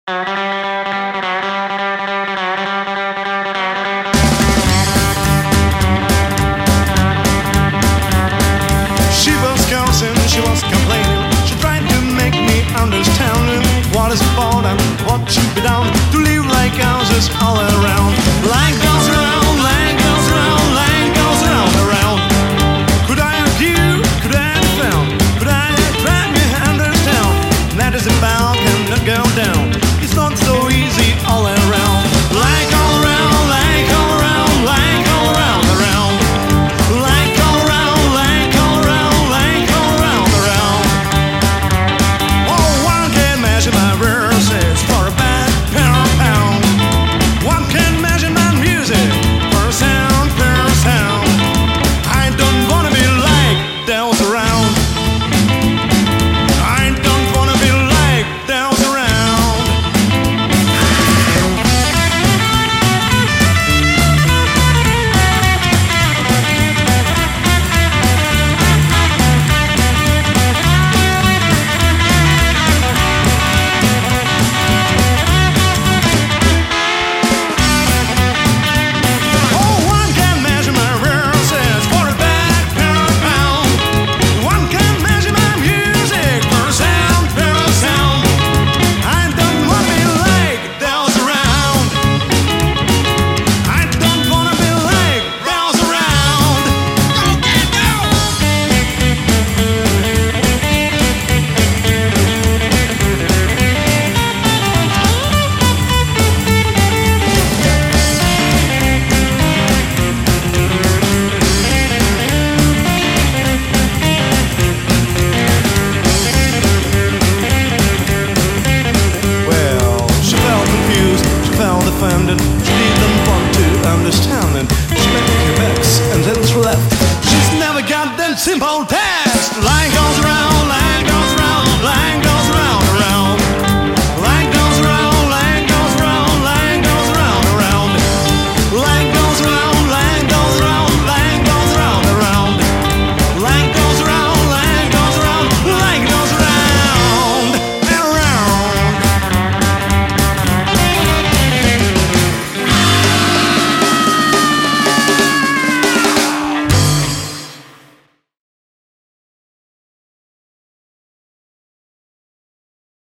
She was cursing, she was complaining. She tried to make me understand what is important, what should be done to live like houses all around. Life goes around, life goes around, life goes around, around. Could I have you? Could I have found? Could I have tried to understand? That is about cannot go down. It's not so